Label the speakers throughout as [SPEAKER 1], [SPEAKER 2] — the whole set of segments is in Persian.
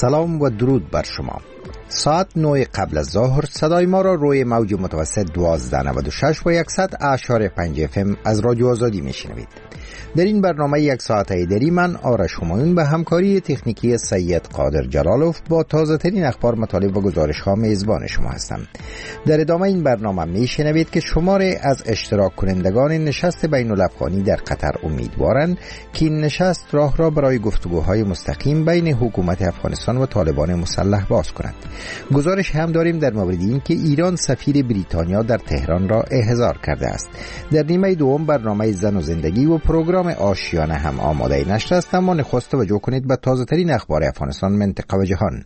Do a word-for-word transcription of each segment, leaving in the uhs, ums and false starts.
[SPEAKER 1] سلام و درود بر شما. ساعت نه قبل از ظهر صدای ما را روی موج متوسط دوازده نود و شش و صد اعشاری پنج اف ام از رادیو آزادی میشنوید. در این برنامه یک ساعت ایدری من آرش همایون به همکاری تکنیکی سید قادر جلالوف با تازه ترین اخبار، مطالب و گزارش ها میزبان شما هستم. در ادامه این برنامه میشنوید که شماری از اشتراک کنندگان نشست بین الافغانی در قطر امیدوارند که این نشست راه را برای گفتگوهای مستقیم بین حکومت افغانستان و طالبان مسلح باز کند. گزارش هم داریم در مورد این که ایران سفیر بریتانیا در تهران را احضار کرده است. در نیمه دوم برنامه زن و زندگی و پروگرام آشیانه هم آماده نشر است، اما نخست توجه کنید به تازه ترین اخبار افغانستان، منطقه و جهان.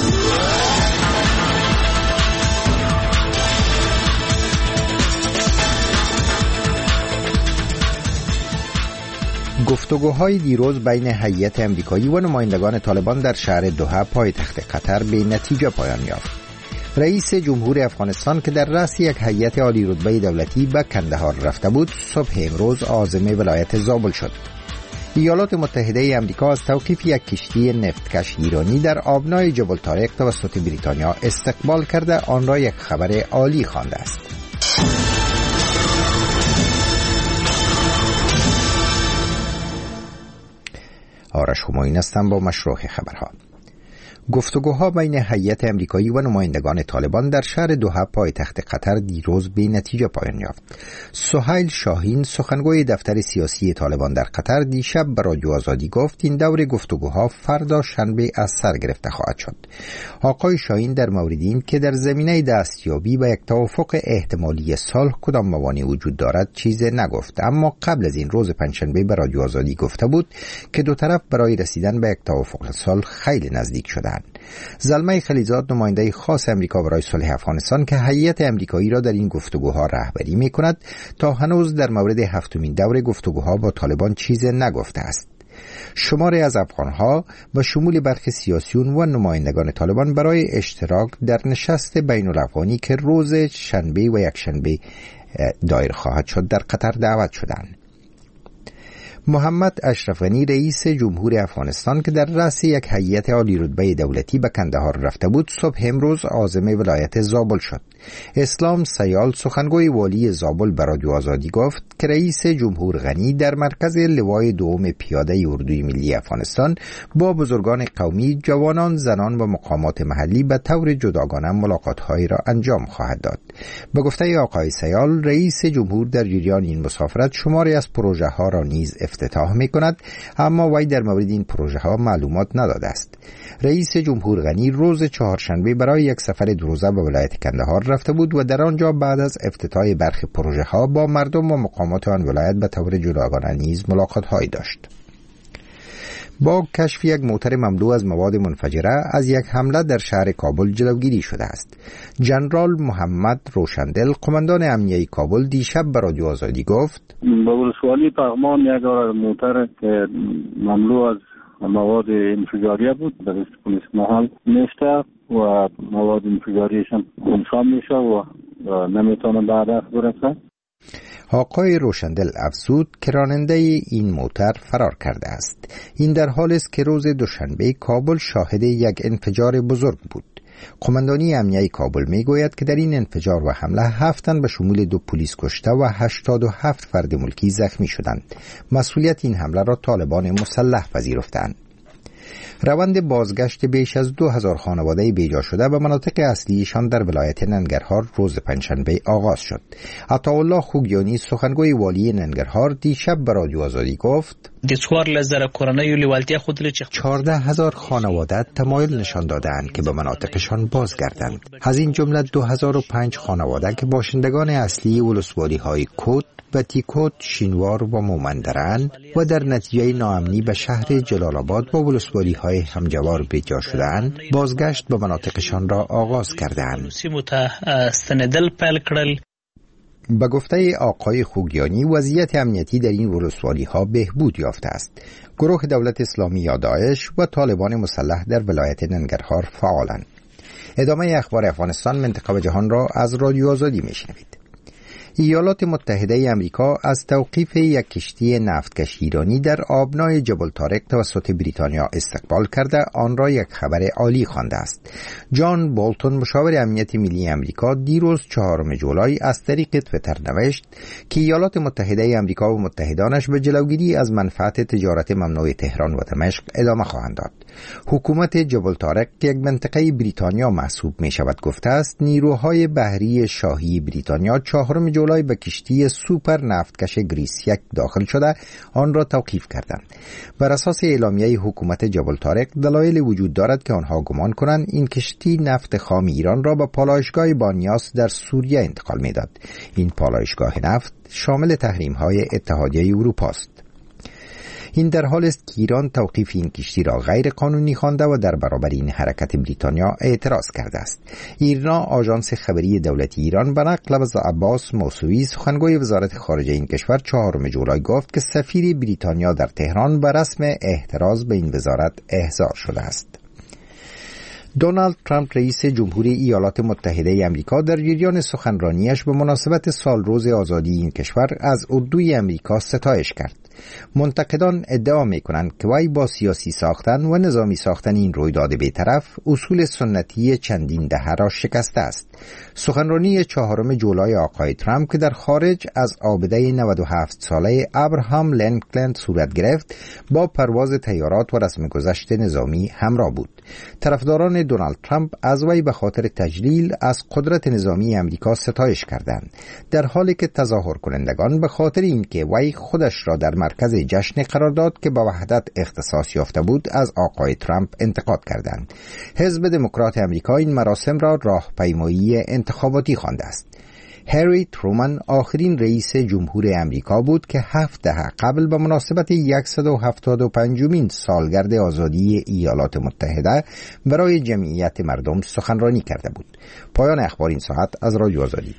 [SPEAKER 1] گفتگوهای دیروز بین هیئت امریکایی و نمایندگان طالبان در شهر دوحه پایتخت قطر به نتیجه پایان یافت. رئیس جمهور افغانستان که در رأس یک هیئت عالی رتبه دولتی به کندهار رفته بود، صبح امروز عازم ولایت زابل شد. ایالات متحده آمریکا از توقیف یک کشتی نفتکش ایرانی در آبنای جبل طارق توسط بریتانیا استقبال کرده آن را یک خبر عالی خوانده است. آرش همایون هستم با مشروع خبرها. گفتگوها بین هیئت امریکایی و نمایندگان طالبان در شهر دوحه پایتخت قطر دیروز به نتیجه پایان یافت. سهیل شاهین، سخنگوی دفتر سیاسی طالبان در قطر، دیشب به رادیو آزادی گفت این دور گفتگوها فردا شنبه از سر گرفته خواهد شد. آقای شاهین در مورد این که در زمینه دستیابی به یک توافق احتمالی صلح کدام موانع وجود دارد چیزی نگفت، اما قبل از این روز پنجشنبه به رادیو آزادی گفته بود که دو طرف برای رسیدن به یک توافق صلح خیلی نزدیک شدند. زلمه خلیزاد، نماینده خاص امریکا برای صلح افغانستان که هیئت امریکایی را در این گفتگوها رهبری می‌کند، تا هنوز در مورد هفتمین دور گفتگوها با طالبان چیزی نگفته است. شماری از افغانها و شمول برخی سیاسیون و نمایندگان طالبان برای اشتراک در نشست بین الافغانی که روز شنبه و یکشنبه دایر خواهد شد در قطر دعوت شدند. محمد اشرف غنی، رئیس جمهور افغانستان که در رأس یک هیئت عالی رتبه دولتی به کندهار رفته بود، صبح امروز عازم ولایت زابل شد. اسلام سیال، سخنگوی والی زابل، به رادیو آزادی گفت که رئیس جمهور غنی در مرکز لوای دوم پیاده اردوی ملی افغانستان با بزرگان قومی، جوانان، زنان و مقامات محلی به طور جداگانه ملاقات‌هایی را انجام خواهد داد. به گفته آقای سیال، رئیس جمهور در جریان این مسافرت شماری از پروژه‌ها را نیز افتتاح می‌کند، اما وی در مورد این پروژه‌ها معلومات نداده است. رئیس جمهور غنی روز چهارشنبه برای یک سفر دو روزه به ولایت کندهار رفته بود و در آنجا بعد از افتتاح برخی پروژه‌ها با مردم و مقامات آن ولایت به طور جداگانه نیز ملاقات‌هایی داشت. با کشف یک موتر مملو از مواد منفجره از یک حمله در شهر کابل جلوگیری شده است. جنرال محمد روشندل، قماندان امنیه کابل، دیشب به رادیو آزادی گفت
[SPEAKER 2] به ولسوالی پغمان یک موتر مملو از مواد انفجاریه بود در پلیس محل میفته و مواد انفجاریش هم خونسا میشه و نمیتونه به هدف برسه.
[SPEAKER 1] آقای روشندل افزود که راننده این موتر فرار کرده است. این در حالی است که روز دوشنبه کابل شاهد یک انفجار بزرگ بود. قماندانی امنیه کابل میگوید که در این انفجار و حمله هفت تن به شمول دو پلیس کشته و هشتاد و هفت فرد ملکی زخمی شدند. مسئولیت این حمله را طالبان مسلح پذیرفتند. روند بازگشت بیش از دو هزار خانواده بیجا شده به مناطق اصلیشان در ولایت ننگرهار روز پنجشنبه آغاز شد. عطاالله خوگیانی، سخنگوی والی ننگرهار، دیشب به رادیو آزادی گفت چهارده هزار خانواده تمایل نشان دادند که به مناطقشان بازگردند. از این جمله دو هزار و پنج خانواده که باشندگان اصلی ولسوالی های کوت، بتیکوت، شینوار و مومندران و در نتیجه ناامنی به شهر جلال آباد با ولسوالی های همجوار بیجا شدند، بازگشت به مناطقشان را آغاز کردند. به گفته آقای خوگیانی، وضعیت امنیتی در این ولسوالی ها بهبود یافته است. گروه دولت اسلامی یا داعش و طالبان مسلح در ولایت ننگرهار فعالند. ادامه اخبار افغانستان، منطقه و جهان را از رادیو آزادی میشنوید. ایالات متحده آمریکا از توقیف یک کشتی نفتکش ایرانی در آبنای جبل طارق توسط بریتانیا استقبال کرده آن را یک خبر عالی خوانده است. جان بولتون مشاور امنیت ملی آمریکا دیروز چهارم جولای از طریق توییتر نوشت که ایالات متحده آمریکا و متحدانش به جلوگیری از منفعت تجارت ممنوع تهران و دمشق ادامه خواهند داد. حکومت جبل طارق که یک منطقه بریتانیا محسوب می شود گفته است نیروهای بحری شاهی بریتانیا چهارم جولای به کشتی سوپر نفتکش گریس یک داخل شده آن را توقیف کردند. بر اساس اعلامیه حکومت جبل طارق دلایل وجود دارد که آنها گمان کنند این کشتی نفت خام ایران را به پالایشگاه بانیاس در سوریه انتقال می‌داد. این پالایشگاه نفت شامل تحریم‌های اتحادیه اروپا است. این در حال است که ایران توقیف این کشتی را غیر قانونی خوانده و در برابر این حرکت بریتانیا اعتراض کرده است. ایرنا آژانس خبری دولتی ایران به نقل از عباس موسوی سخنگوی وزارت خارجه این کشور چهارم جولای گفت که سفیر بریتانیا در تهران به رسم اعتراض به این وزارت احضار شده است. دونالد ترامپ رئیس جمهوری ایالات متحده آمریکا در جریان سخنرانیش به مناسبت سالروز آزادی این کشور از اردوی آمریکا ستایش کرد. منتقدان ادعا می‌کنند که وی با سیاسی ساختن و نظامی ساختن این رویداد بی‌طرف اصول سنتی چندین دهه را شکسته است. سخنرانی چهارم جولای آقای ترامپ که در خارج از عابده نود و هفت ساله ابراهام لینکلن صورت گرفت با پرواز طیارات و رسم گذشت نظامی همراه بود. طرفداران دونالد ترامپ از وی به خاطر تجلیل از قدرت نظامی آمریکا ستایش کردند، در حالی که تظاهر کنندگان به خاطر اینکه وی خودش را در مرکز جشن قرار داد که به وحدت اختصاص یافته بود از آقای ترامپ انتقاد کردند. حزب دموکرات آمریکا این مراسم را راهپیمایی انتخاباتی خوانده است. هری ترومن آخرین رئیس جمهور آمریکا بود که هفت دهه قبل به مناسبت صد و هفتاد و پنجمین سالگرد آزادی ایالات متحده برای جمعیت مردم سخنرانی کرده بود. پایان اخبار این ساعت از رادیو آزادی.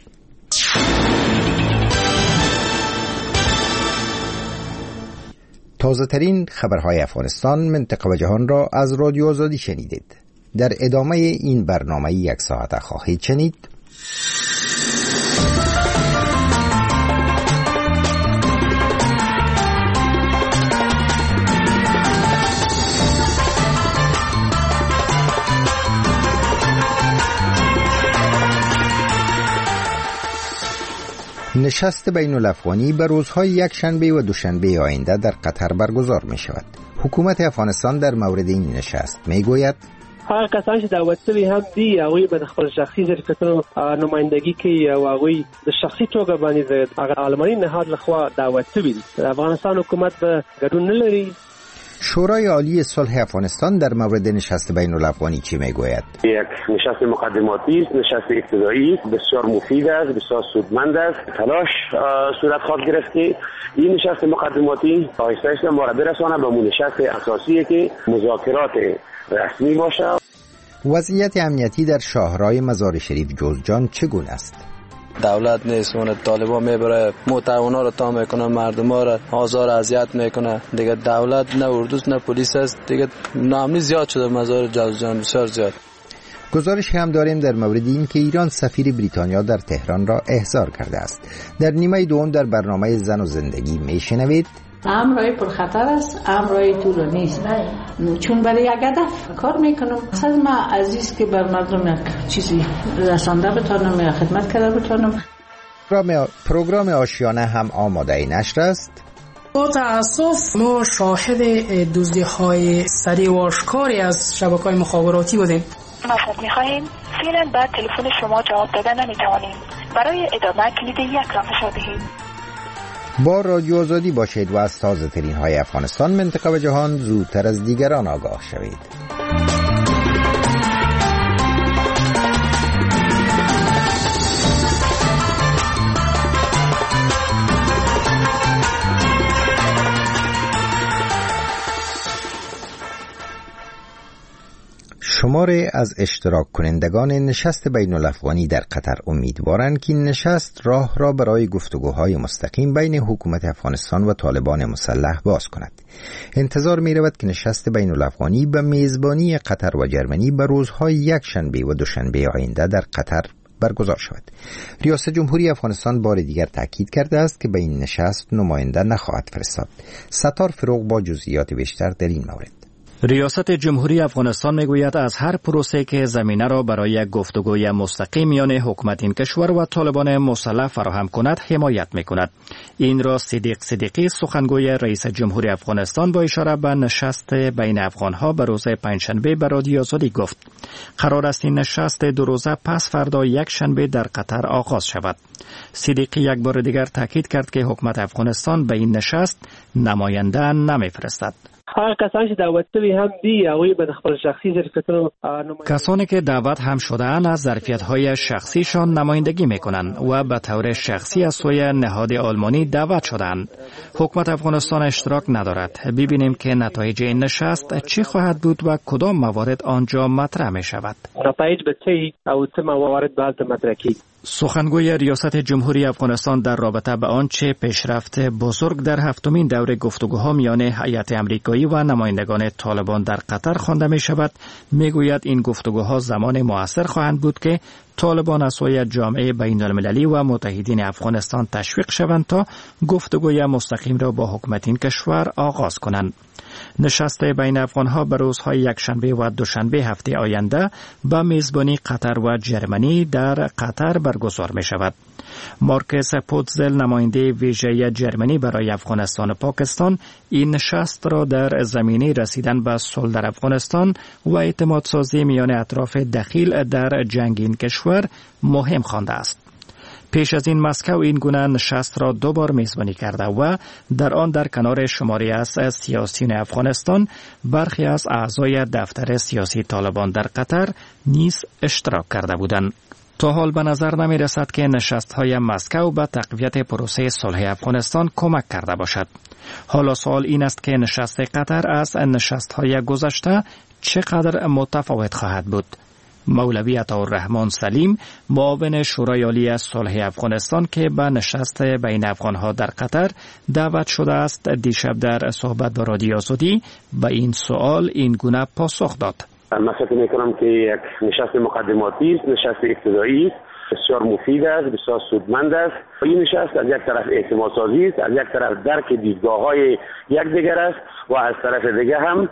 [SPEAKER 1] تازه ترین خبرهای افغانستان، منطقه و جهان را از رادیو آزادی شنیدید. در ادامه این برنامه یک ساعت خواهید شنید: نشست بین الافغانی به روزهای یک شنبه و دوشنبه آینده در قطر برگزار می شود. حکومت افغانستان در مورد این نشست می گوید
[SPEAKER 3] هغه کسان چې دعوت شوي هم دي هغوی به د خپل شخصي شرکتونو نمایندګي کوي او هغوی د شخصي توګه باندې د هغه عالماني نهاد لخوا دعوت شوي دي. د افغانستان حکومت به ګډون نه لري.
[SPEAKER 1] شورای عالی صلح افغانستان در مورد نشست بین الافغانی چی میگوید؟
[SPEAKER 4] یک نشست مقدماتی است، نشست ابتدایی است، بسیار مفید است، بسیار سودمند است. تلاش صورت خواهد گرفت که این نشست مقدماتی آهسته آهسته ما را برساند به نشست اساسی که مذاکرات رسمی باشه.
[SPEAKER 1] وضعیت امنیتی در شاهرای مزار شریف جوزجان چگونه است؟
[SPEAKER 5] دولت نیست، اون طالبان میبره متعاونا رو تا میکنه، مردم ها رو آزار اذیت میکنه. دیگه دولت نه اردوست نه پلیس است، دیگه ناامنی زیاد شده مزار جوزجان، بسیار زیاد.
[SPEAKER 1] گزارش هم داریم در مورد این که ایران سفیر بریتانیا در تهران را احضار کرده است. در نیمه دوم در برنامه زن و زندگی میشنوید
[SPEAKER 6] امرای پرخطر است، امرای طولانی است، چون برای یک هدف کار میکنم. از ما عزیز که بر مردم یک چیزی رسانده بتانم یا خدمت کرده بتانم.
[SPEAKER 1] پروگرام آشیانه هم آماده نشر است.
[SPEAKER 7] با تأسف ما شاهد دزدی های سریع و آشکاری از شبکه‌های مخابراتی بودیم.
[SPEAKER 8] مطلب می‌خواهیم فعلا بعد تلفن شما جواب دادن نمی‌توانیم. برای ادامه کلید یک را فشار دهید.
[SPEAKER 1] با رادیو آزادی باشید و از تازه ترین های افغانستان، منطقه و جهان زودتر از دیگران آگاه شوید. شماره از اشتراک کنندگان نشست بین الافغانی در قطر امیدوارند که این نشست راه را برای گفتگوهای مستقیم بین حکومت افغانستان و طالبان مسلح باز کند. انتظار می رود که نشست بین الافغانی به میزبانی قطر و جرمنی به روزهای یک شنبه و دوشنبه آینده در قطر برگزار شود. ریاست جمهوری افغانستان بار دیگر تاکید کرده است که به این نشست نماینده نخواهد فرستاد. ستار فروغ با جزئیات بیشتر در این مورد.
[SPEAKER 9] ریاست جمهوری افغانستان میگوید از هر پروسه که زمینه را برای گفتگوی مستقیم میان حکومت این کشور و طالبان مسلح فراهم کند حمایت میکند. این را صدیق صدیقی سخنگوی رئیس جمهوری افغانستان با اشاره به نشست بین افغانها به روز پنجشنبه به رادیو آزادی گفت. قرار است این نشست دو روزه پس فردا یک شنبه در قطر آغاز شود. صدیقی یک بار دیگر تاکید کرد که حکومت افغانستان به این نشست نماینده نمیفرستد.
[SPEAKER 3] کسانی که دعوت شوی هم دی اوی به خپل شخصی ظرفیتونو
[SPEAKER 9] کسانی که دعوت هم شده‌اند از ظرفیت‌های شخصیشان نمایندگی می‌کنند و به طور شخصی از سوی نهاد آلمانی دعوت شدند. حکومت افغانستان اشتراک ندارد. ببینیم که نتایج این نشست چی خواهد بود و کدام موارد آنجا مطرح می‌شود.
[SPEAKER 3] نتایج به چی او چه موارد باید مطرح کی؟
[SPEAKER 9] سخنگوی ریاست جمهوری افغانستان در رابطه به آنچه پیشرفت بزرگ در هفتمین دوره گفتگوها میان هیئت آمریکایی و نمایندگان طالبان در قطر خوانده می شود میگوید این گفتگوها زمان موثر خواهند بود که طالبان از سوی جامعه بین المللی و متحدین افغانستان تشویق شوند تا گفتگوی مستقیم را با حکومت این کشور آغاز کنند. نشست بین افغانها به روزهای یکشنبه و دوشنبه هفته آینده به میزبانی قطر و جرمنی در قطر برگزار می شود. مارکس پوتزل نماینده ویژه جرمنی برای افغانستان و پاکستان این نشست را در زمینه رسیدن به صلح در افغانستان و اعتماد سازی میان اطراف دخیل در جنگ این کشور مهم خوانده است. پیش از این مسکو این گونه نشست را دو بار میزبانی کرده و در آن در کنار شماری از سیاسیون افغانستان برخی از اعضای دفتر سیاسی طالبان در قطر نیز اشتراک کرده بودند. تا حال به نظر نمی رسد که نشست های مسکو به تقویت پروسه صلح افغانستان کمک کرده باشد. حالا سوال این است که نشست قطر از نشست های گذشته چقدر متفاوت خواهد بود. مولوی عطاالرحمن سلیم معاون شورای عالی صلح افغانستان که به نشست بین افغانها در قطر دعوت شده است دیشب در صحبت با رادیو آزادی به این سوال این گونه پاسخ داد.
[SPEAKER 4] من فکر میکنم که یک نشست مقدماتی است، نشست ابتدایی است، بسیار مفید است، بسیار سودمند است. این نشست از یک طرف اعتماد سازی است، از یک طرف درک دیدگاه‌های یکدیگر است و از طرف دیگر هم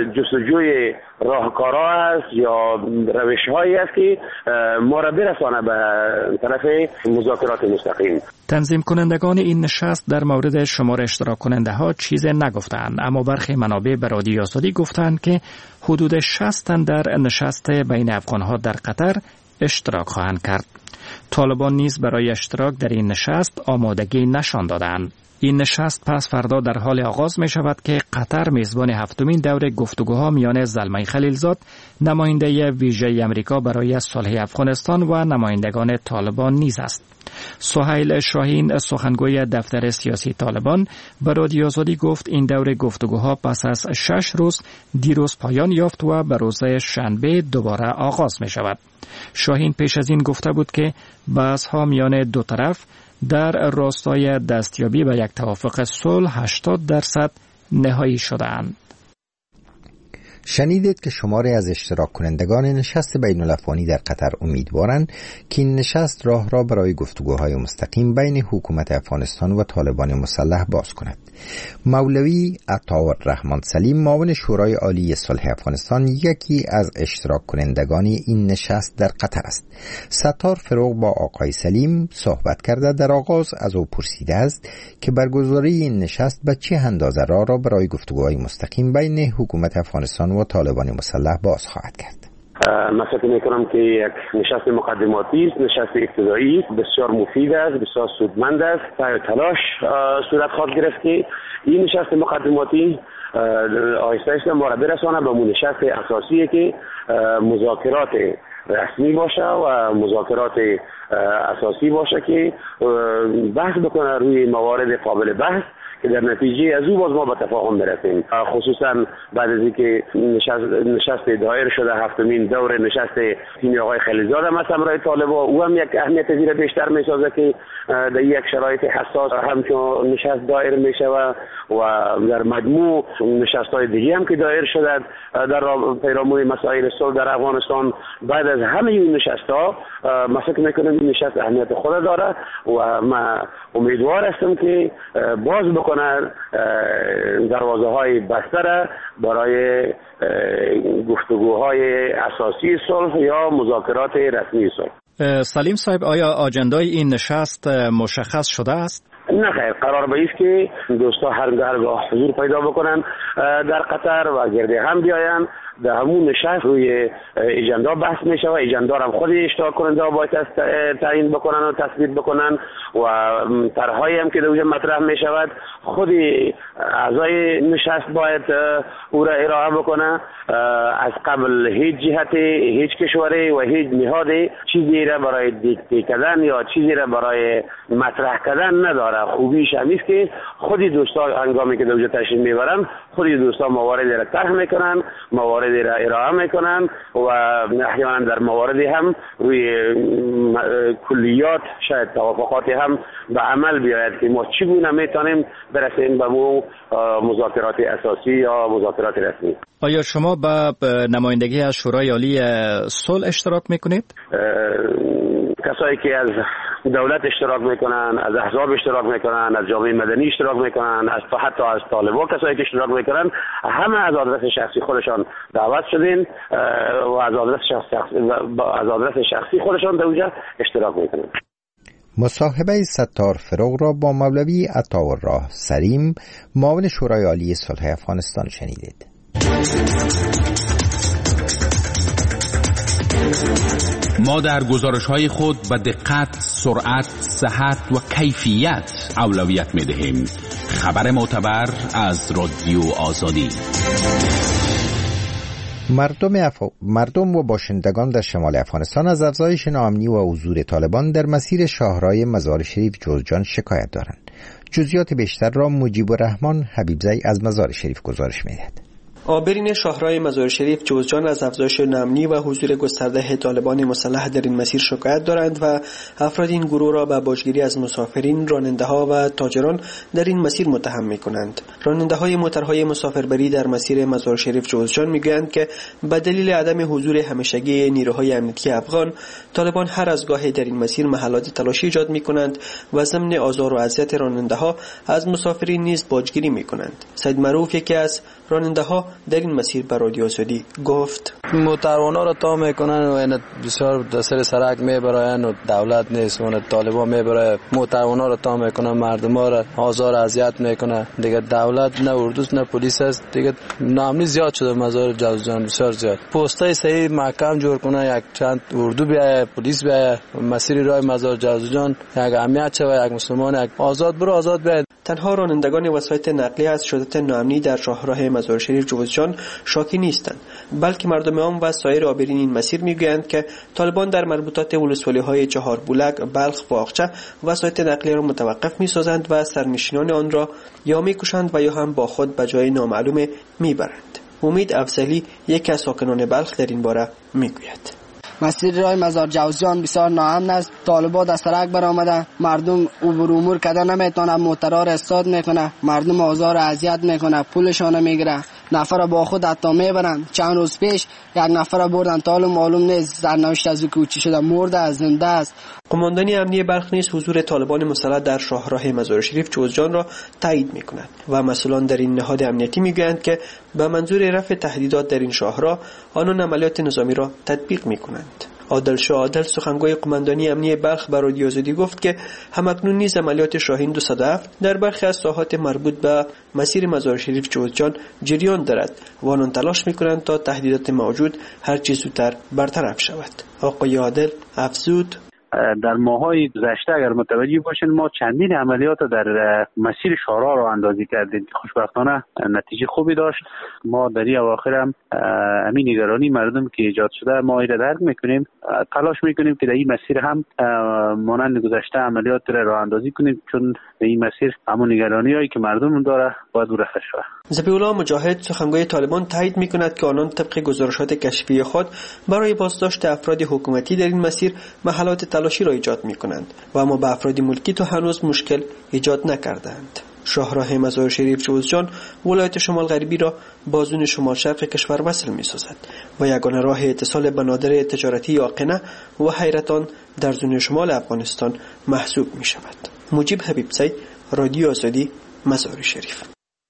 [SPEAKER 4] جستجوی راهکارها است یا روش‌هایی است که ما را برسانه به طرف مذاکرات مستقیم.
[SPEAKER 9] تنظیم کنندگان این نشست در مورد شمار اشتراک کننده ها چیزی نگفتند، اما برخی منابع به رادیو آزادی گفتند که حدود شصت تن در نشست بین افغانها در قطر اشتراک خواهند کرد. طالبان نیز برای اشتراک در این نشست آمادگی نشان دادند. این نشست پس فردا در حال آغاز می شود که قطر میزبان هفتمین دوره گفتگوها میان زلمه خلیلزاد نماینده ویژه آمریکا برای صلح افغانستان و نمایندگان طالبان نیز است. سهیل شاهین سخنگوی دفتر سیاسی طالبان به رادیو آزادی گفت این دوره گفتگوها پس از شش روز دیروز پایان یافت و به روز شنبه دوباره آغاز می شود. شاهین پیش از این گفته بود که بحث‌ها میان دو طرف در راستای دستیابی به یک توافق صلح هشتاد درصد نهایی شده‌اند.
[SPEAKER 1] شنیدید که شماری از اشتراک کنندگان نشست بین الافغانی در قطر امیدوارند که این نشست راه را برای گفتگوهای مستقیم بین حکومت افغانستان و طالبان مسلح باز کند. مولوی عطاالرحمن سلیم معاون شورای عالی صلح افغانستان یکی از اشتراک کنندگان این نشست در قطر است. ستار فروغ با آقای سلیم صحبت کرده در آغاز از او پرسیده است که برگزاری این نشست به چه اندازه راه را برای گفتگوهای مستقیم بین حکومت افغانستان و طالبان مسلح باز خواهد کرد.
[SPEAKER 4] من فکر میکنم که یک نشست مقدماتی است، نشست ابتدایی است، بسیار مفید است، بسیار سودمند است. سعی و تلاش صورت خواهد گرفت که این نشست مقدماتی آهسته آهسته ما را برسانه به اون نشست اساسی که مذاکرات رسمی باشه و مذاکرات اساسی باشه که بحث بکنه روی موارد قابل بحث که در نتیجه از او باز ما به تفاهم برسیم، خصوصا بعد از اینکه نشست نشست دایر شده هفتمین دور نشست تیم آقای خلیزاد هم از همراه طالبان، او هم یک اهمیت زیر بیشتر میسازه که در یک شرایط حساس همچون نشست دایر میشه و در مجموع نشست‌های دیگه هم که دایر شده در پیرامون مسائل صلح در افغانستان، بعد از همه این نشست‌ها ما فکر میکنم این نشست اهمیت خود داره و ما امیدوار هستم که باز بکنن دروازه‌های بسته برای گفتگوهای اساسی صلح یا مذاکرات رسمی صلح.
[SPEAKER 9] سلیم صاحب، آیا آجندای این نشست مشخص شده است؟
[SPEAKER 4] نه خیر، قرار به است که دوستا هر هرگاه حضور پیدا بکنن در قطر و گرده هم بیاین. در همون نشست روی اجندا بحث میشه و اجندا هم خود اشتراک کننده باید تعیین بکنن و تصویب بکنن و طرحهایی هم که در اونجا مطرح میشود خود اعضای نشست باید او را ارائه بکنه. از قبل هیچ جهت هیچ کشوری و هیچ نهاد چیزی را برای دیکته کردن یا چیزی را برای مطرح کردن نداره. خوبیش همیست که خود دوستا هنگامی که در اونجا تشریف میبرن خود دوستا مواردی را طرح میکنن، مواردی را ارائه میکنن و احیانا در مواردی هم روی کلیات شاید توافقاتی هم به عمل بیاید که ما چگونه میتونیم برسیم به مو مذاکرات اساسی یا مذاکرات رسمی.
[SPEAKER 9] آیا شما با نمایندگی از شورای عالی صلح اشتراک میکنید؟
[SPEAKER 4] کسایی که از دولت اشتراک میکنن، از احزاب اشتراک میکنن، از جامعه مدنی اشتراک میکنن، از حتی از طالبان کسایی که اشتراک میکنن، همه از آدرس شخصی خودشان دعوت شدین و از آدرس شخصی از آدرس شخصی خودشان در اونجا اشتراک میکنن.
[SPEAKER 1] مصاحبه ستار فروغ را با مولوی عطاالله سلیم، معاون شورای عالی صلح افغانستان شنیدید.
[SPEAKER 10] ما در گزارش‌های خود به دقت، سرعت، صحت و کیفیت اولویت می‌دهیم. خبر معتبر از رادیو آزادی.
[SPEAKER 1] مردم, اف... مردم و باشندگان در شمال افغانستان از افزایش ناامنی و حضور طالبان در مسیر شاهراه مزار شریف جوزجان شکایت دارند. جزئیات بیشتر را مجیب الرحمن حبیبزی از مزار شریف گزارش می‌دهد.
[SPEAKER 11] آبرین شاهراه مزار شریف جوزجان از افزایش ناامنی و حضور گسترده طالبان مسلح در این مسیر شکایت دارند و افراد این گروه را به باجگیری از مسافرین، راننده‌ها و تاجران در این مسیر متهم می‌کنند. راننده‌های موتورهای مسافربری در مسیر مزار شریف جوزجان می‌گویند که به دلیل عدم حضور همیشگی نیروهای امنیتی افغان، طالبان هر از گاهی در این مسیر محلات تلاشی ایجاد می‌کنند و ضمن آزار و اذیت راننده‌ها از مسافرین نیز باجگیری می‌کنند. سید معروف یکی از راننده‌ها در این مسیر بر رادیو آزادی گفت:
[SPEAKER 5] موتروانا را تا میکنن و این بسیار دسر سرک میبراین و دولت نیست و طالبان میبره موتروانا را تا میکنن، مردم را آزار اذیت میکنه. دیگه دولت نه اردوست نه پلیس است، دیگه ناامنی زیاد شده مزار جوزجان، بسیار زیاد. پستای صحیح محکم جور کنه، یک چند اردو بیاید، پلیس بیاید، مسیر راه مزار جوزجان یک امنیت شود، یک مسلمان یک آزاد برو آزاد بیاید.
[SPEAKER 11] تنها رانندگان وسایط نقلیه از شدت ناامنی در شاهراه مزار شریف جوزجان شاکی نیستند، بلکه مردم عام و سایر عابرین این مسیر میگویند که طالبان در مربوطات ولسوالی‌های چهار بولک، بلخ و آقچه وسایط نقلیه را متوقف می‌سازند و سرنشینان آن را یا می‌کشند و یا هم با خود به جای نامعلوم میبرند. امید افضلی یکی از ساکنان بلخ در این باره میگوید:
[SPEAKER 12] مسیر راه مزار جوزجان بسیار ناامن است. طالبان از سرک برآمده، مردم عبور امور کردن نمیتونه، موترها را استاد میکنه، مردم آزار و اذیت میکنه، پولشان میگیره، نفر با خود حتی میبرن. چند روز پیش یک نفر بردن، تا حالا معلوم نیست سرنوشت از او که چی شده، مرده از زنده است.
[SPEAKER 11] قماندانی امنیتی بلخ نیز حضور طالبان مسلح در شاهراه مزار شریف جوزجان را تایید میکند و مسئولان در این نهاد امنیتی میگویند که به منظور رفع تهدیدات در این شاهراه آنان عملیات نظامی را تطبیق میکنند. عادل شاه عادل سخنگوی قماندانی امنیتی بلخ بر رادیو آزادی گفت که همکنون نیز عملیات شاهین دویست و هفت در برخی از ساحات مربوط به مسیر مزار شریف جوزجان جریان دارد و آنان تلاش میکنند تا تهدیدات موجود هر چه زودتر برطرف شود. آقای عادل افزود:
[SPEAKER 2] در ماهای گذشته اگر متوجه باشین ما چندین عملیات در مسیر شهرها را اندازی کردیم. خوشبختانه نتیجه خوبی داشت. ما در این اواخر هم همین نگرانی مردم که ایجاد شده ما ایره درک میکنیم، تلاش میکنیم که در این مسیر هم مانند گذشته عملیات را راه اندازی کنیم، چون در این مسیر همون نگرانی هایی که مردم داره باید رفع شود.
[SPEAKER 11] ذبیح‌الله مجاهد سخنگوی طالبان تایید میکند که آنان طبق گزارشات کشفی خود برای بازداشت افراد حکومتی در این مسیر محلات تلاشی را ایجاد میکنند و اما به افراد ملکی تا هنوز مشکل ایجاد نکردند. شاهراه مزار شریف جوزجان ولایت شمال غربی را بازون شمال شرق کشور وصل می‌سازد و یگانه راه اتصال بنادر تجارتی یاقنه و حیرتان در زون شمال افغانستان محسوب می‌شود. مجیب حبیبزی، رادیو آزادی، مزار شریف.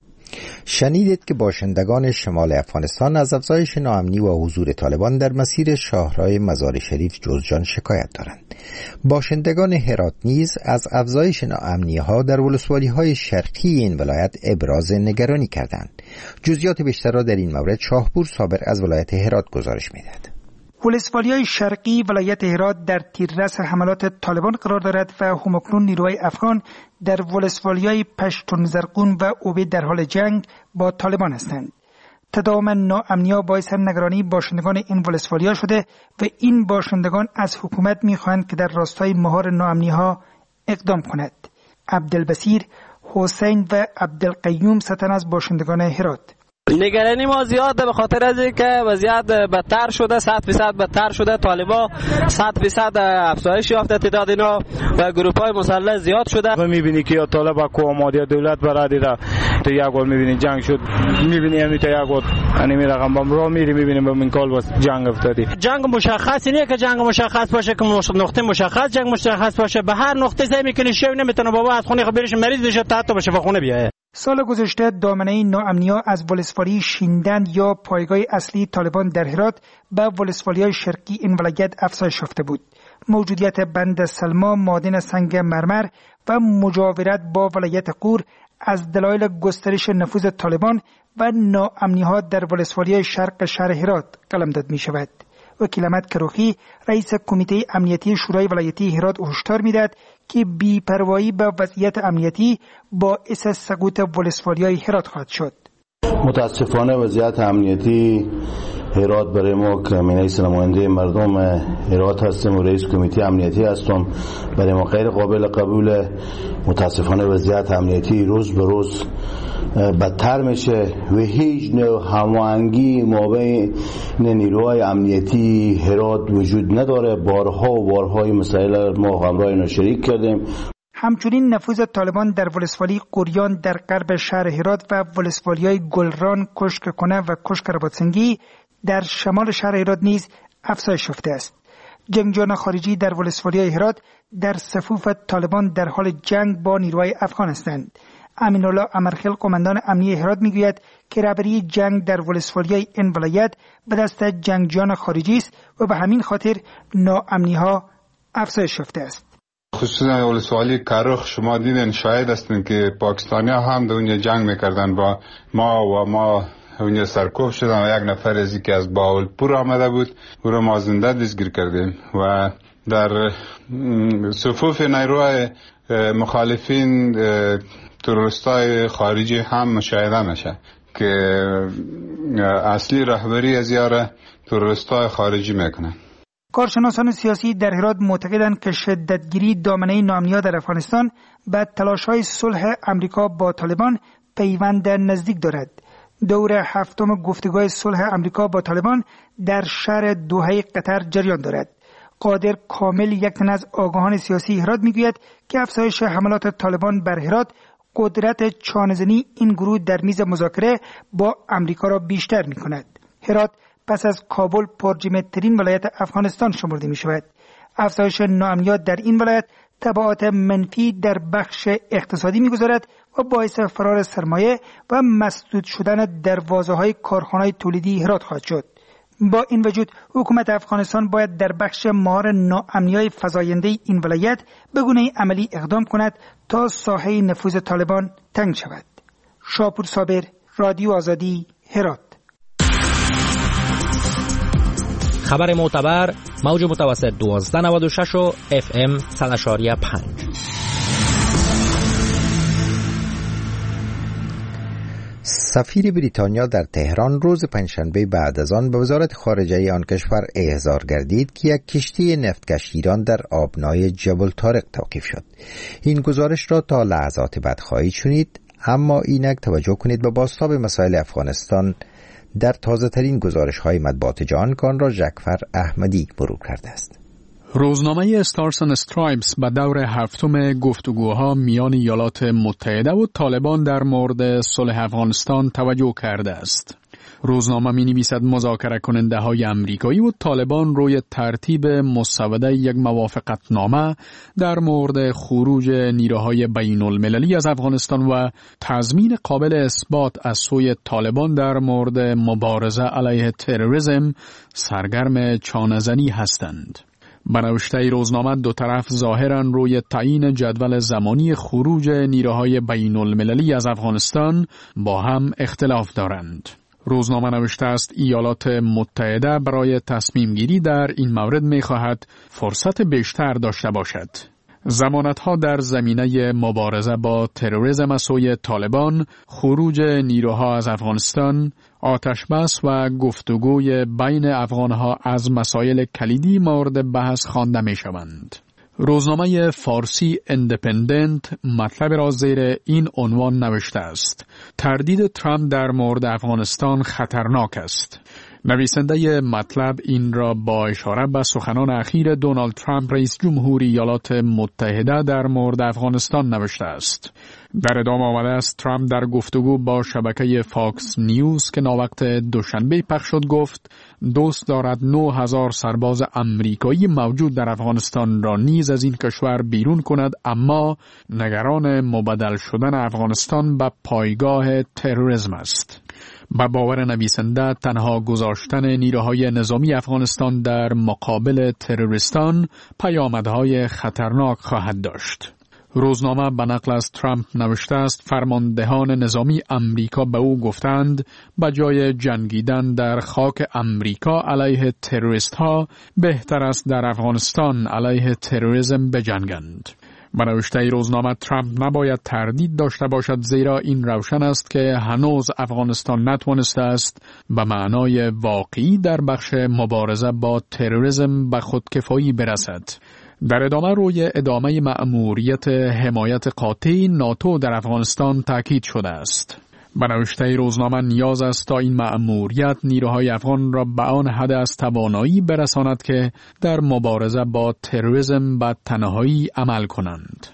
[SPEAKER 1] شنیدید که باشندگان شمال افغانستان از افزایش ناامنی و حضور طالبان در مسیر شاهراه مزار شریف جوزجان شکایت دارند. باشندگان هرات نیز از افزایش ناامنی‌ها در ولسوالی‌های شرقی این ولایت ابراز نگرانی کردند. جزئیات بیشتر را در این مورد شاهپور صابر از ولایت هرات گزارش می‌دهد.
[SPEAKER 13] ولسوالی‌های شرقی ولایت هرات در تیررس حملات طالبان قرار دارد و همکنون نیروهای افغان در ولسوالی‌های پشتون زرقون و اوبه در حال جنگ با طالبان هستند. تداوم ناامنی‌ها باعث نگرانی باشندگان این ولسوالی‌ها شده و این باشندگان از حکومت می‌خواهند که در راستای مهار ناامنی‌ها اقدام کند. عبدالبصیر، حسین و عبدالقیوم ستن از باشندگان هرات.
[SPEAKER 14] نگرانی ما زیاده به خاطر از اینکه وضعیت بدتر شده، صد درصد بدتر شده. طالبان صد درصد افزایش یافته تعداد اینا و گروه‌های مسلح زیاد شده.
[SPEAKER 15] و می‌بینی که یا طالبا کو آماده دولت برای دیدن تو یک گل می‌بینی جنگ شد، می‌بینی همین تا یک گل انمی رقم بم رو می‌ری می‌بینیم به من کال واسه جنگ افتادی.
[SPEAKER 14] جنگ مشخصی نیست که جنگ مشخص باشه که نقطه مشخص جنگ مشخص باشه. به هر نقطه زمین می‌کنی شو نمیتونه بابا از خونه خبرش مریض بشه تا حتی بشه به خونه بیاد.
[SPEAKER 13] سال گذشته دامنه ناامنی‌ها از ولسوالی شیندن یا پایگاه اصلی طالبان در هرات به ولسوالی‌های شرقی این ولایت افزایش یافته بود. موجودیت بند سلما، معادن سنگ مرمر و مجاورت با ولایت قور از دلایل گسترش نفوذ طالبان و ناامنی‌ها در ولسوالی‌های شرق شهر هرات قلمداد می‌شود. وکیل احمد کروخی رئیس کمیته امنیتی شورای ولایتی هرات هشدار می‌دهد که بی‌پروایی به وضعیت امنیتی باعث سقوط ولسوالی‌های هرات خواهد شد.
[SPEAKER 16] متاسفانه وضعیت امنیتی هرات برای ما که من رئیس نماینده مردم هرات هستم و رئیس کمیته امنیتی هستم برای ما غیر قابل قبوله. متاسفانه وضعیت امنیتی روز به روز بدتر میشه و هیچ نوع هماهنگی مابین نیروهای امنیتی هرات وجود نداره. بارها و بارها این مسائل ما همراه اینا شریک کردیم.
[SPEAKER 13] همچنین نفوذ طالبان در ولسوالی قریان در غرب شهر هرات و ولسوالی‌های گلران، کشک کنه و کشک رباطسنگی در شمال شهر هرات نیز افزایش یافته است. جنگجویان خارجی در ولسوالی‌های هرات در صفوف طالبان در حال جنگ با نیروهای افغان هستند. امین‌الله امرخیل قماندان امنی هرات میگوید که رهبری جنگ در ولسوالی‌های این ولایت به دست جنگجویان خارجی است و به همین خاطر ناامنی‌ها افزایش یافته است.
[SPEAKER 17] خصوصا ولسوالی کرخ شما دیدین، شاهد هستین که پاکستانی‌ها هم در اونجا جنگ میکردن با ما و ما اونجا سرکوب شدن و یک نفر از که از باولپور آمده بود او را ما زنده دستگیر کردیم و در صفوف نیروهای مخالفین تروریستای خارجی هم مشاهده میشه که اصلی رهبری از یاره تروریستای خارجی میکنن.
[SPEAKER 13] کارشناسان سیاسی در هرات معتقدند که شدتگیری دامنه ناامنی‌ها در افغانستان به تلاش‌های صلح امریکا با طالبان پیوند نزدیک دارد. دور هفتم گفتگوهای صلح امریکا با طالبان در شهر دوحه قطر جریان دارد. قادر کامل، یک تن از آگاهان سیاسی هرات میگوید که افزایش حملات طالبان بر هرات قدرت چانه‌زنی این گروه در میز مذاکره با امریکا را بیشتر می‌کند. هرات پس از کابل پرجمعیت‌ترین ولایت افغانستان شمرده می‌شود. افزایش ناامنیات در این ولایت تبعات منفی در بخش اقتصادی می‌گذارد و باعث فرار سرمایه و مسدود شدن دروازه‌های کارخانه‌های تولیدی هرات خواهد شد. با این وجود حکومت افغانستان باید در بخش مهار ناامنی‌های فزاینده این ولایت به گونه عملی اقدام کند تا ساحه نفوذ طالبان تنگ شود. شاپور صابر، رادیو آزادی، هرات.
[SPEAKER 18] خبر معتبر موج متوسط دوازده نود و شش و اف ام صد و پنج.
[SPEAKER 1] سفیر بریتانیا در تهران روز پنجشنبه بعد از آن به وزارت خارجه آن کشور احضار گردید که یک کشتی نفتکش ایران در آبنای جبل طارق توقیف شد. این گزارش را تا لحظات بعد خواهید شنید، اما اینک توجه کنید به بازتاب مسائل افغانستان در تازه ترین گزارش های مطبوعات جهان که آن را جعفر احمدی مرور کرده است.
[SPEAKER 19] روزنامه استارز اند استرایپس به دور هفتم گفتگوها میان ایالات متحده و طالبان در مورد صلح افغانستان توجه کرده است. روزنامه می نویسد مذاکره کننده های امریکایی و طالبان روی ترتیب مسوده یک موافقتنامه در مورد خروج نیروهای بین المللی از افغانستان و تضمین قابل اثبات از سوی طالبان در مورد مبارزه علیه تروریسم سرگرم چانه‌زنی هستند. به نوشته روزنامه دو طرف ظاهراً روی تعیین جدول زمانی خروج نیروهای بین المللی از افغانستان با هم اختلاف دارند. روزنامه نوشته است ایالات متحده برای تصمیم گیری در این مورد می خواهد فرصت بیشتر داشته باشد. ضمانت‌ها در زمینه مبارزه با تروریسم از سوی طالبان، خروج نیروها از افغانستان، آتش بس و گفتگوی بین افغانها از مسائل کلیدی مورد بحث خوانده می‌شوند. روزنامه فارسی اندپندنت مطلب را زیر این عنوان نوشته است: تردید ترامپ در مورد افغانستان خطرناک است. نویسنده مطلب این را با اشاره به سخنان اخیر دونالد ترامپ رئیس جمهوری ایالات متحده در مورد افغانستان نوشته است. در ادامه آمده است ترامپ در گفتگو با شبکه فاکس نیوز که ناوقت دوشنبه پخش شد گفت دوست دارد نه هزار سرباز امریکایی موجود در افغانستان را نیز از این کشور بیرون کند، اما نگران مبدل شدن افغانستان به پایگاه تروریسم است. با باور نویسنده تنها گذاشتن نیروهای نظامی افغانستان در مقابل تروریستان پیامدهای خطرناک خواهد داشت. روزنامه به نقل از ترامپ نوشته است فرماندهان نظامی امریکا به او گفتند به جای جنگیدن در خاک امریکا علیه تروریست ها بهتر است در افغانستان علیه تروریسم بجنگند. به نوشته روزنامه ترامپ نباید تردید داشته باشد، زیرا این روشن است که هنوز افغانستان نتوانسته است به معنای واقعی در بخش مبارزه با تروریسم به خودکفایی برسد. در ادامه روی ادامه مأموریت حمایت قاطع ناتو در افغانستان تاکید شده است. به نوشته روزنامه نیاز است تا این مأموریت نیروهای افغان را به آن حد از توانایی برساند که در مبارزه با تروریسم به تنهایی عمل کنند.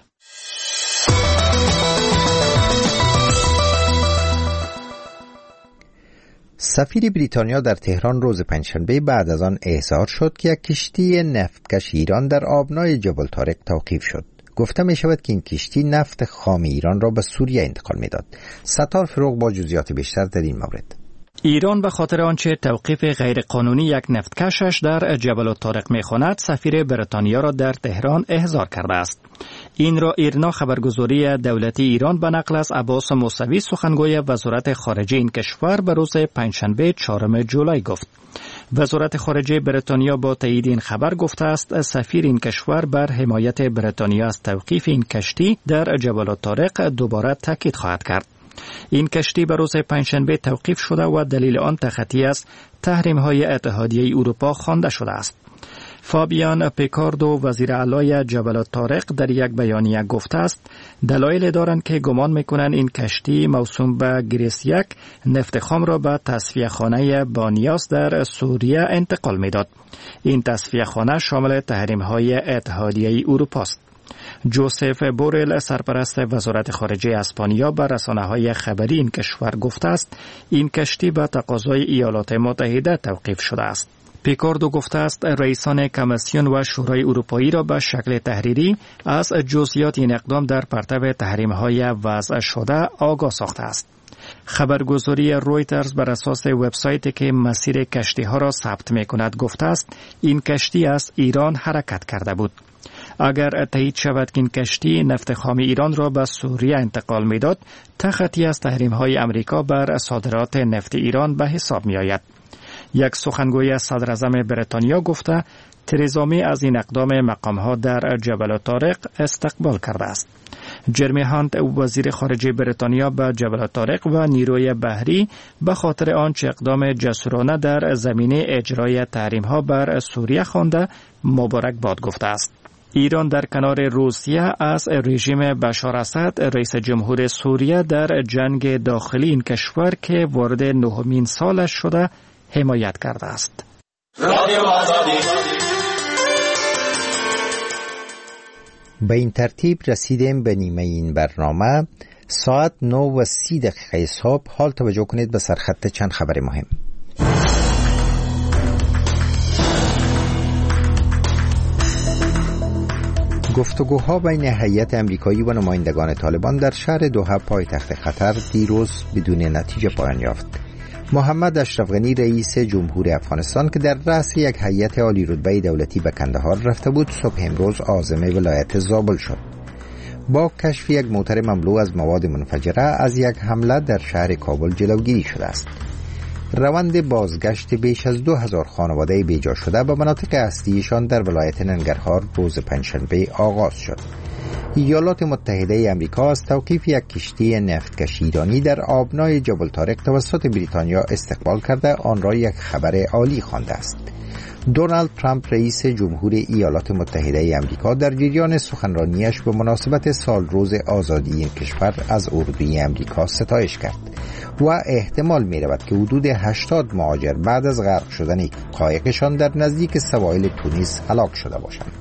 [SPEAKER 1] سفیر بریتانیا در تهران روز پنجشنبه بعد از آن احضار شد که یک کشتی نفتکش ایران در آبنای جبل طارق توقیف شد. گفته می شود که این کشتی نفت خام ایران را به سوریه انتقال می داد. ستار فروغ با جزئیات بیشتر در این مورد.
[SPEAKER 9] ایران به خاطر آنچه توقیف غیرقانونی یک نفتکشش در جبل طارق می‌خواند، سفیر بریتانیا را در تهران احضار کرده است. این را ایرنا خبرگزاری دولتی ایران به نقل از عباس موسوی سخنگوی وزارت خارجه این کشور به روز پنجشنبه چهارم جولای گفت. وزارت خارجه بریتانیا با تایید این خبر گفته است سفیر این کشور بر حمایت بریتانیا از توقیف این کشتی در جبل طارق دوباره تاکید خواهد کرد. این کشتی به روز پنجشنبه توقیف شده و دلیل آن تخطی از تحریم‌های اتحادیه اروپا خوانده شده است. فابیان پیکاردو وزیر اعلی جبل طارق در یک بیانیه گفته است دلایل دارند که گمان میکنند این کشتی موسوم به گریس یک نفت خام را به تصفیه خانه بانیاس در سوریه انتقال میداد. این تصفیه خانه شامل تحریم‌های اتحادیه اروپا است. جوزف بورل سرپرست وزارت خارجه اسپانیا به رسانه‌های خبری این کشور گفته است این کشتی به تقاضای ایالات متحده توقیف شده است. پیکاردو گفته است رئیسان کمیسیون و شورای اروپایی را به شکل تحریری از جزئیات این اقدام در پرتو تحریم‌های وضع شده آگاه ساخته است. خبرگزاری رویترز بر اساس وبسایتی که مسیر کشتی‌ها را ثبت می‌کند گفته است این کشتی از ایران حرکت کرده بود. اگر تایید شود که این کشتی نفت خام ایران را به سوریه انتقال می‌داد، تخطی از تحریم‌های امریکا بر صادرات نفت ایران به حساب می‌آید. یک سخنگوی صدر اعظم بریتانیا گفته ترزا می از این اقدام مقامها در جبل طارق استقبال کرده است. جرمی هانت وزیر خارجه بریتانیا به جبل طارق و نیروی بحری به خاطر آنچه اقدام جسورانه در زمینه اجرای تحریم ها بر سوریه خوانده مبارک باد گفته است. ایران در کنار روسیه از رژیم بشار اسد رئیس جمهور سوریه در جنگ داخلی این کشور که وارد نهمین سالش شده حمایت کرده است.
[SPEAKER 1] به این ترتیب رسیدیم به نیمه این برنامه. ساعت نه و سی دقیقه صبح. حال توجه کنید به سرخط چند خبر مهم. گفتگوها بین هیئت امریکایی و نمایندگان طالبان در شهر دوحه پایتخت قطر دیروز بدون نتیجه پایان یافت. محمد اشرف غنی رئیس جمهور افغانستان که در رأس یک هیئت عالی رتبه دولتی به کندهار رفته بود، صبح امروز عازم ولایت زابل شد. با کشف یک موتر مملو از مواد منفجره از یک حمله در شهر کابل جلوگیری شده است. روند بازگشت بیش از دو هزار خانواده بیجا شده به مناطق اصلیشان در ولایت ننگرهار روز پنجشنبه آغاز شد. ایالات متحده آمریکا از توقیف یک کشتی نفتکش ایرانی در آبنای جبل طارق توسط بریتانیا استقبال کرده آن را یک خبر عالی خوانده است. دونالد ترامپ رئیس جمهور ایالات متحده آمریکا در جریان سخنرانیش به مناسبت سال روز آزادی این کشور از اردوی آمریکا ستایش کرد و احتمال می رود که حدود هشتاد مهاجر بعد از غرق شدن قایقشان در نزدیک سواحل تونس هلاک شده باشند.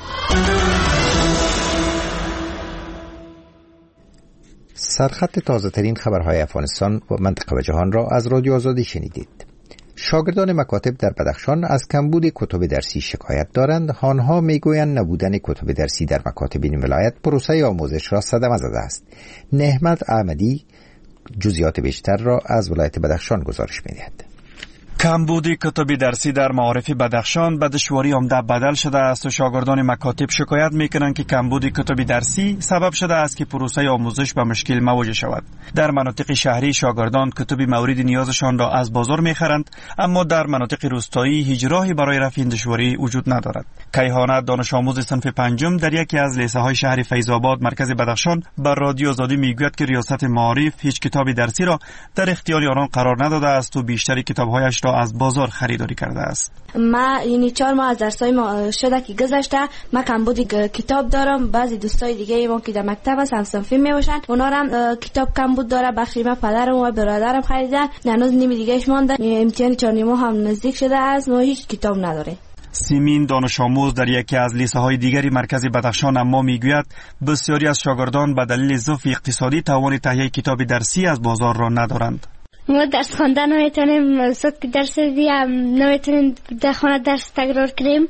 [SPEAKER 1] سرخط تازه ترین خبرهای افغانستان و منطقه و جهان را از رادیو آزادی شنیدید. شاگردان مکاتب در بدخشان از کمبود کتب درسی شکایت دارند. آنها میگویند نبودن کتب درسی در مکاتب این ولایت پروسه آموزش را صدمه زده است. نحمت احمدی جزئیات بیشتر را از ولایت بدخشان گزارش می‌دهد.
[SPEAKER 20] کمبود کتب درسی در معارف بدخشان به دشواری عمده بدل شده است و شاگردان مکاتب شکایت میکنند که کمبود کتب درسی سبب شده است که پروسه آموزش به مشکل مواجه شود. در مناطق شهری شاگردان کتب مورد نیازشان را از بازار میخرند، اما در مناطق روستایی هیچ راهی برای رفع این دشواری وجود ندارد. کیهان دانش آموز صنف پنجم در یکی از لیسه های شهر فیض‌آباد مرکز بدخشان بر رادیو آزادی میگوید که ریاست معارف هیچ کتاب درسی را در اختیار آنان قرار نداده است و بیشتر کتاب‌هایش را از بازار خریداری کرده است.
[SPEAKER 21] ما یعنی چهار ماه از درسای ما شده که گذشته ما کمبود کتاب دارم. بعضی دوستای دیگه ما که در مکتب هستن صنفی میباشن، اونا هم کتاب کمبود داره. بخشی ما پدرم و برادرم خریدن، هنوز نیمه دیگهش مونده. امتحان چهار ماه هم نزدیک شده است، ما هیچ کتاب نداره.
[SPEAKER 20] سیمین دانش آموز در یکی از لیسه های دیگری مرکز بدخشان اما میگوید بسیاری از شاگردان به دلیل ضعف اقتصادی توان تهیه کتاب درسی از بازار را ندارند.
[SPEAKER 22] ما درس خواندن نمیتونیم، صد که درس دیم نمیتونیم در خانه درس تکرار کنیم.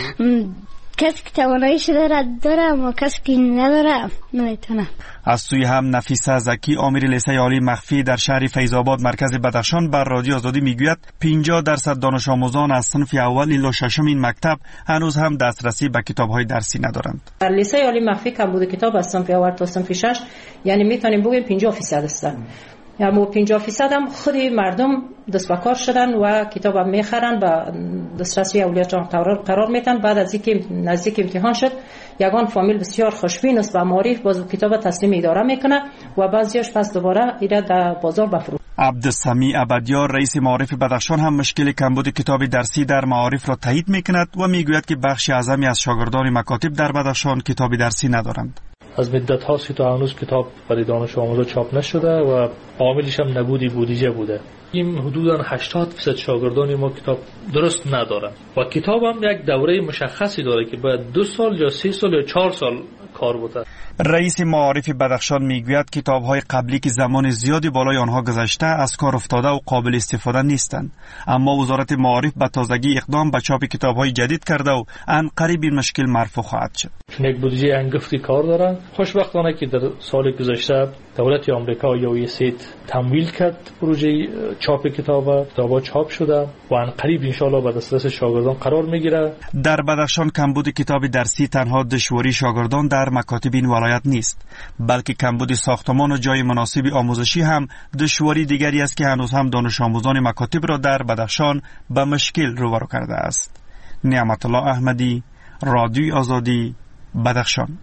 [SPEAKER 22] کسی که تواناییش داره داره و کسی که نداره نمیتونه.
[SPEAKER 20] از سوی هم نفیسه زکی آمر لیسه عالی مخفی در شهر فیض‌آباد مرکز بدخشان بر رادیو آزادی میگوید پنجاه درصد دانش آموزان از صنف اول الی ششم این مکتب هنوز هم دسترسی به کتاب‌های درسی ندارند.
[SPEAKER 23] در لیسه عالی مخفی کمبود کتاب از صنف اول تا صنف شش یعنی میتونیم بگیم پنجاه درصد است. یعنی پنجاه درصد هم خودی مردم دست به کار شدن و کتاب هم میخرن و دسترسی اولیاء قرار میتن. بعد از اینکه نزدیک امتحان شد یگان فامیل بسیار خوشبین است و معارف باز کتاب تسلیم اداره میکنه و بعضیش پس دوباره ایره در بازار بفروشه.
[SPEAKER 20] عبدالسمیع عبدیار رئیس معارف بدخشان هم مشکل کمبود کتاب درسی در معارف را تایید میکند و میگوید که بخش اعظمی از شاگردان مکاتب در بدخشان کتاب درسی ندارند.
[SPEAKER 24] از مدت هاست که تا هنوز کتاب برای دانش آموزا چاپ نشده و عاملش هم نبودی بودجه بوده. این حدوداً هشتاد درصد شاگردان ما کتاب درست ندارن و کتاب هم یک دوره مشخصی داره که باید دو سال یا سه سال یا چهار سال کار بوده.
[SPEAKER 20] رئیس معارف بدخشان میگوید کتاب‌های قبلی که زمان زیادی بالای آنها گذشته از کار افتاده و قابل استفاده نیستند، اما وزارت معارف به تازگی اقدام به چاپ کتاب‌های جدید کرده و ان قریب این مشکل مرفوع خواهد شد.
[SPEAKER 24] چون یک بودجه انگفتی کار دارن. خوشبختانه که در سال گذشته دولت آمریکا یا یوسید تمویل کرد پروژه چاپ کتاب، کتاب‌ها چاپ شده و ان قریب ان شاء الله به دسترس شاگردان قرار میگیره.
[SPEAKER 20] در بدخشان کمبود کتاب درسی تنها دشواری شاگردان در مکاتب این ولایت نیست، بلکه کمبود ساختمان و جای مناسب آموزشی هم دشواری دیگری است که هنوز هم دانش آموزان مکاتب را در بدخشان به مشکل روبرو کرده است. نعمت الله احمدی، رادیوی آزادی، بدخشان.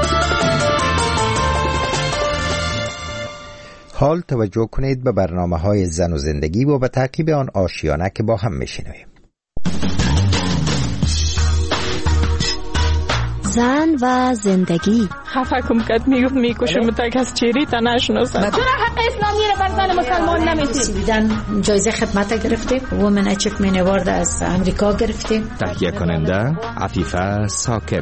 [SPEAKER 1] حال توجه کنید به برنامه های زن و زندگی و به تعقیب آن آشیانه که با هم میشنویم.
[SPEAKER 3] زن و زندگی.
[SPEAKER 6] خفه کم کد میگفت میکشم تا کس چیری تا نشناسم.
[SPEAKER 7] چرا حق اسلامی رو بر زن مسلمان نمیدید؟
[SPEAKER 8] دیدن جایزه خدمت گرفتیم، وومن اچیومنت اوارد از امریکا گرفتیم.
[SPEAKER 25] تهیه کننده عفیفه ثاقب.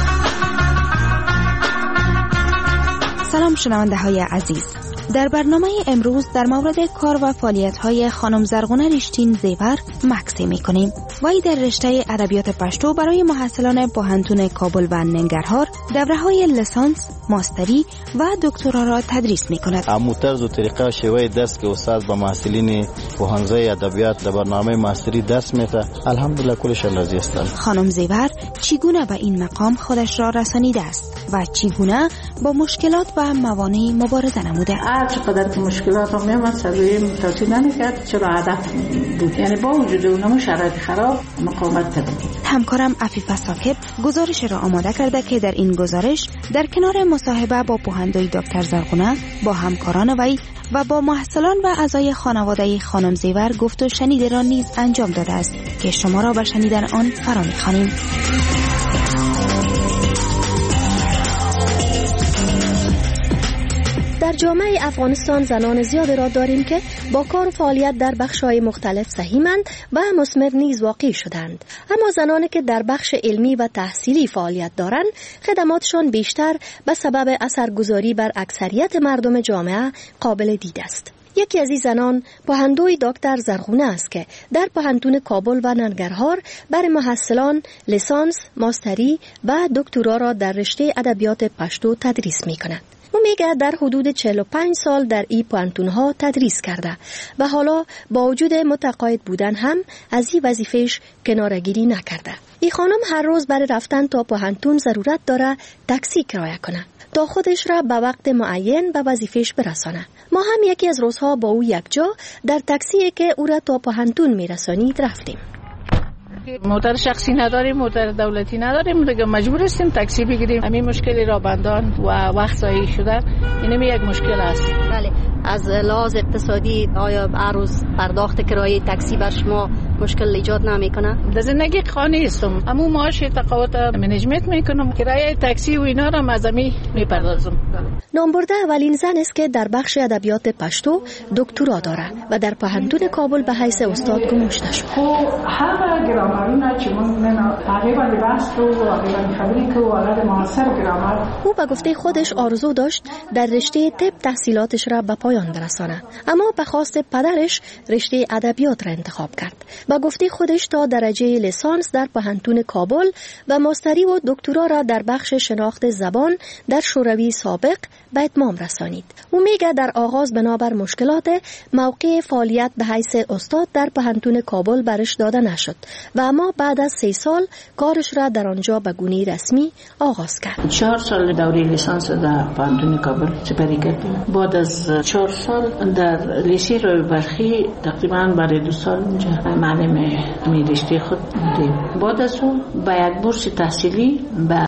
[SPEAKER 3] سلام شنونده های عزیز. در برنامه امروز در مورد کار و فعالیت‌های خانم زرغونه ریشتین زیور مکسی می‌کنیم. وی در رشته ادبیات پشتو برای محصلان پوهنتون کابل و ننگرهار دوره‌های لیسانس، ماستری و دکترا را تدریس می‌کند.
[SPEAKER 26] اما طرز و طریقه و شیوه درس که استاد با محصلین پوهنځی ادبیات در برنامه ماستری درس می‌ده، الحمدلله کلشان راضی هستند.
[SPEAKER 3] خانم زیور چگونه به این مقام خودش را رسانیده است و چگونه با مشکلات و موانع مبارزه نموده؟
[SPEAKER 8] هر چقدر که مشکلات هم میامد سرگوی متوجه نمیکرد، چرا هدف بود، یعنی با وجود اونم شرایط خراب مقاومت کرد.
[SPEAKER 3] همکارم عفیفه ثاقب گزارش را آماده کرده که در این گزارش در کنار مصاحبه با پوهندوی دکتر زرغونه با همکاران وی و با محصلان و اعضای خانواده خانم زیور گفت و شنیده را نیز انجام داده است که شما را به شنیدن آن فرا می‌خوانیم. در جامعه افغانستان زنان زیاد را داریم که با کار و فعالیت در بخش‌های مختلف سهیمند و مثمر نیز واقع شدند، اما زنانی که در بخش علمی و تحصیلی فعالیت دارند خدماتشان بیشتر به سبب اثرگذاری بر اکثریت مردم جامعه قابل دید است. یکی از این زنان پوهندوی دکتر زرغونه است که در پوهنتون کابل و ننگرهار برای محصلان لیسانس، ماستری و دکترا را در رشته ادبیات پشتو تدریس می‌کند. او میگه در حدود چهل و پنج سال در این پوهنتون‌ها تدریس کرده و حالا با وجود متقاعد بودن هم از این وظیفه‌اش کناره‌گیری نکرده. این خانم هر روز برای رفتن تا پوهنتون ضرورت داره تاکسی کرایه کنه تا خودش را به وقت معین به وظیفه‌اش برسانه. ما هم یکی از روزها با او یک جا در تاکسی که او را تا پوهنتون میرسانید رفتیم.
[SPEAKER 6] موتر شخصی نداریم، موتر دولتی نداریم، دیگه مجبور هستیم تاکسی بگیریم. همین مشکلی را بندان و وقت ضایع شده اینم یک مشکل است.
[SPEAKER 3] بله، از لحاظ اقتصادی آیا هر روز پرداخت کرایه تاکسی بر شما مشکل ایجاد نمیکنه؟
[SPEAKER 6] در زندگی خانه هستم، اما معاش تقاعد منیجمنت میکنم، کرایه تاکسی و اینا را از می میپردازم.
[SPEAKER 3] نامبرده اولین زن است که در بخش ادبیات پشتو دکترا داره و در پوهنتون کابل به حیث استاد گماشته شد.
[SPEAKER 8] همه گرامرونه چې موږ نه هغه باندې بحث کوو، هغه باندې خبرې کوو، حالت معاصر گرامر.
[SPEAKER 3] او به گفته خودش آرزو داشت در رشته طب تحصیلاتش را به پایان برسانه، اما به خواست پدرش رشته ادبیات را انتخاب کرد. به گفته خودش تا درجه لیسانس در پوهنتون کابل و ماستری و دکترا را در بخش شناخت زبان در شوروی سابق به اتمام رسانید. او میگه در آغاز بنابر مشکلات موقع فعالیت به حیث استاد در پوهنتون کابل برش داده نشد و اما بعد از سه سال کارش را در آنجا به گونه رسمی آغاز کرد.
[SPEAKER 8] چهار سال دوره لیسانس در پوهنتون کابل سپری کردیم. بعد از چهار سال در لیسه روی برخی تقریبا برای دو سال اونجا معلم می رشته خود بودیم. بعد از اون با یک بورس تحصیلی به